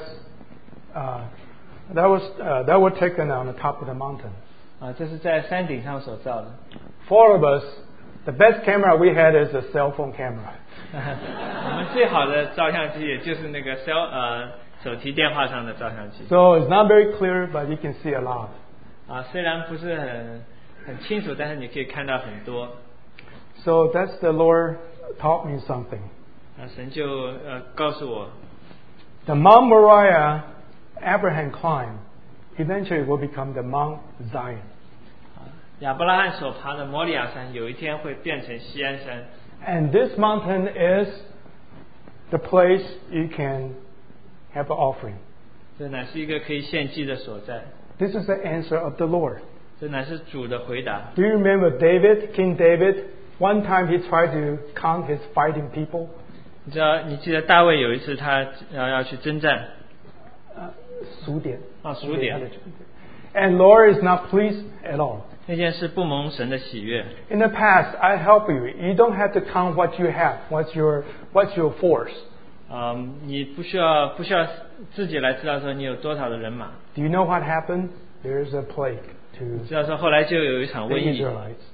were taken on the top of the mountain. 这是在山顶上所照的。 4 of us, the best camera we had is a cell phone camera. 我们最好的照相机也就是那个手提电话上的照相机。 So it's not very clear, but you can see a lot. 虽然不是很清楚，但是你可以看到很多。 So that's the Lord taught me something. 神就告诉我 The Mount Moriah Abraham climbed eventually will become the Mount Zion. 亚伯拉罕所爬的摩利亚山有一天会变成锡安山。 And this mountain is the place you can have an offering. 这乃是一个可以献祭的所在。 This is the answer of the Lord. 这乃是主的回答。 Do you remember David, King David? One time he tried to count his fighting people. 你记得大卫有一次他要去征战。 数点数点 And Lord is not pleased at all. 那件事不蒙神的喜悦。 In the past, I help you. You don't have to count what you have. What's your force? 你不需要自己来知道说你有多少的人马。 Do you know what happened? There's a plague to 知道说后来就有一场 the 瘟疫， Israelites.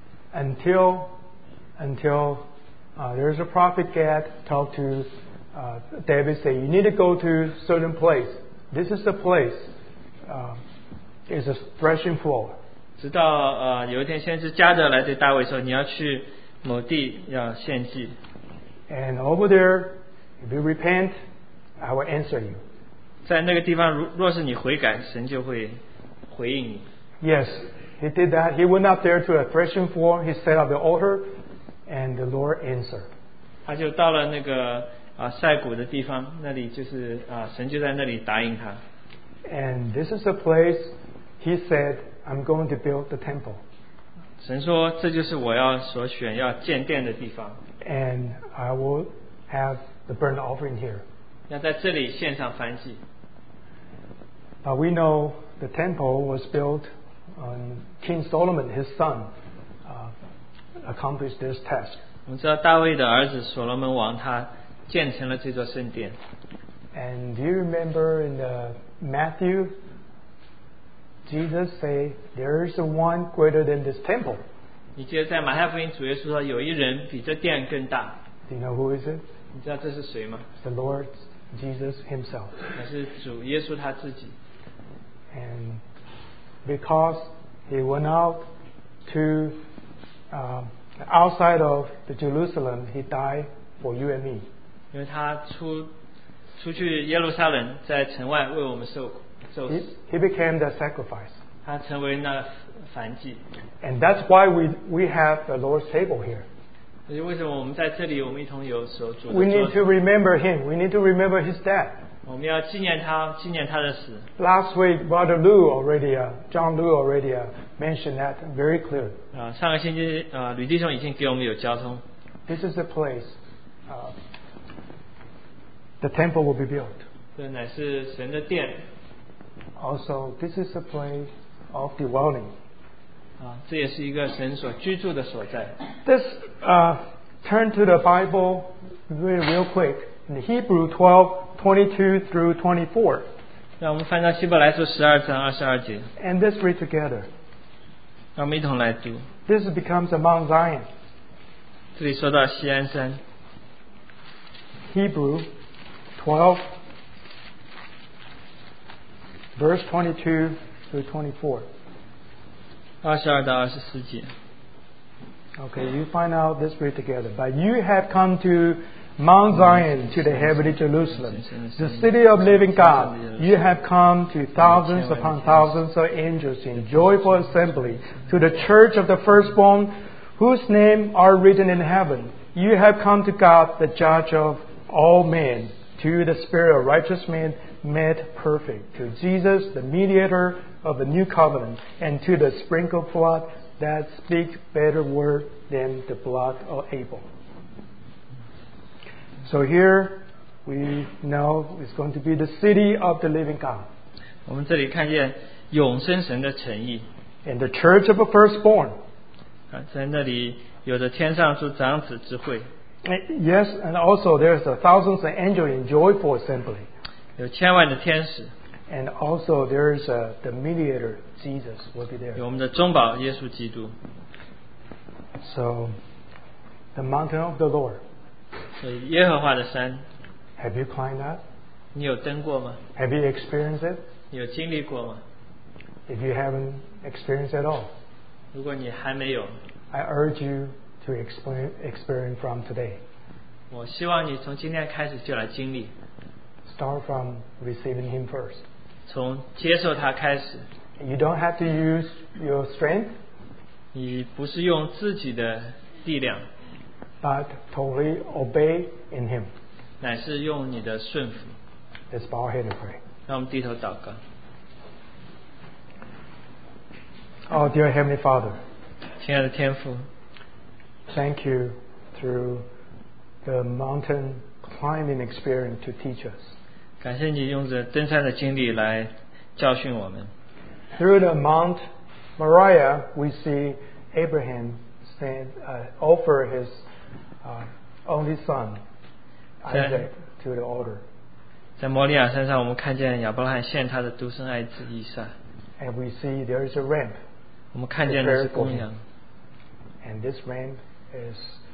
Until there's a prophet Gad talk to David, say you need to go to certain place. This is the place. Is a threshing floor. 直到有一天先知加德来对大卫说你要去某地要献祭， And over there, if you repent, I will answer you. 在那个地方若是你悔改，神就会回应你。 Yes, he did that. He went up there to a threshing floor. He set up the altar, and the Lord answered. 他就到了那个晒谷的地方，那里就是神就在那里答应他。 And this is the place he said, I'm going to build the temple. 神说这就是我所选要建殿的地方， And I will have the burnt offering here. 要在这里献上燔祭。 But we know the temple was built King Solomon, his son, accomplished this task. 我们知道大卫的儿子所罗门王他建成了这座圣殿。 And do you remember in Matthew, Jesus said, there is one greater than this temple. 你记得在马太福音主耶稣说有一人比这殿更大， Do you know who is it? 你知道这是谁吗？ It's the Lord Jesus himself. 那是主耶稣他自己。 And because he went out to outside of the Jerusalem, he died for you and me. 因为他出去耶路撒冷，在城外为我们受死， He became the sacrifice. 他成为那燔祭。 And that's why we have the Lord's table here. 所以为什么我们在这里，我们一同有所主的 We need 桌 to remember him. We need to remember his death. 我们要纪念他，纪念他的死。 Last week, Brother John Liu already mentioned that very clearly. 上个星期吕弟兄已经给我们有交通。 This is the place the temple will be built. 这乃是神的殿 Also, this is a place of dwelling. 这也是一个神所居住的所在。 Let's turn to the Bible real quick. In Hebrew 12:22 through 24. 让我们翻到希伯来书12章22节， And let's read together. 让我们一同来读。 This becomes a Mount Zion. 这里说到锡安山， Hebrew 12, verse 22 through 24. 22到24节。 Okay, you find out, let's read together. But you have come to Mount Zion, to the heavenly Jerusalem, the city of living God. You have come to thousands upon thousands of angels in joyful assembly, to the church of the firstborn, whose names are written in heaven. You have come to God, the judge of all men, to the spirit of righteous men made perfect, to Jesus, the mediator of the new covenant, and to the sprinkled blood that speaks better word than the blood of Abel. So here we know it's going to be the city of the living God. 我们这里看见永生神的诚意 And the church of the firstborn. 在那里有着天上诸长子之会， Yes, and also there's thousands of angels in joyful assembly. 有千万的天使， And also there's the mediator, Jesus, will be there. 有我们的中保耶稣基督。 So, the mountain of the Lord. 所以耶和华的山， Have you climbed that? 你有登过吗？ Have you experienced it? 你有经历过吗？ If you haven't experienced it at all, 如果你还没有， I urge you to experience from today. 我希望你从今天开始就来经历， Start from receiving Him first. 从接受他开始。 You don't have to use your strength, 你不是用自己的力量， but totally obey in Him. 乃是用你的顺服。 Let's bow our head and pray. 让我们低头祷告。 Oh, dear Heavenly Father, 亲爱的天父， thank you through the mountain climbing experience to teach us. 感谢你用着登山的经历来教训我们。 Through the Mount Moriah, we see Abraham offer his only son, Isaac, to the altar. 在摩利亚山上，我们看见亚伯拉罕献他的独生爱子以撒。 And we see there is a ram. 我们看见的是公羊。 And this ram is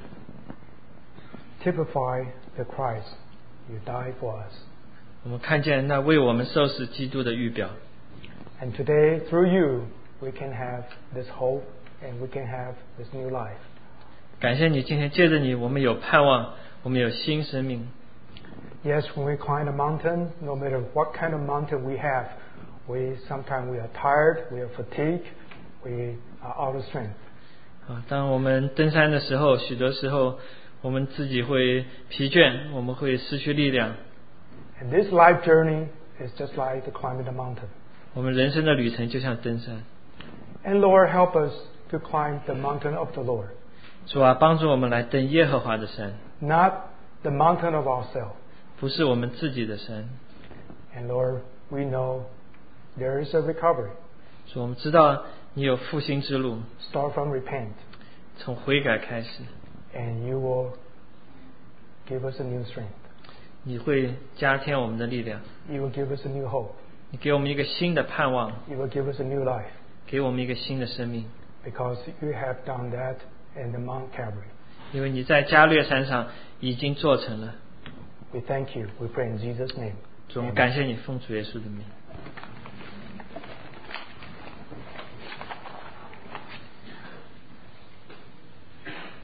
typify the Christ. You died for us. 我们看见那为我们受死基督的预表。 And today, through you, we can have this hope and we can have this new life. 感谢你，今天借着你，我们有盼望，我们有新生命。 Yes, when we climb a mountain, no matter what kind of mountain we have, sometimes we are tired, we are fatigued, we are out of strength. 当我们登山的时候，许多时候我们自己会疲倦，我们会失去力量。 And this life journey is just like the climbing the mountain. 我们人生的旅程就像登山。 And Lord, help us to climb the mountain of the Lord. 主啊，帮助我们来登耶和华的山， Not the mountain of ourselves. 不是我们自己的山。 And Lord, we know there is a recovery. 主，我们知道你有复兴之路， Start from repent. 从悔改开始， And you will give us a new strength. 你会加添我们的力量， You will give us a new hope. 你给我们一个新的盼望， You will give us a new life. 给我们一个新的生命。 Because you have done that in the Mount Calvary. 因为你在加略山上已经做成了。 We thank you. We pray in Jesus' name. 主，我们感谢你，奉主耶稣的名。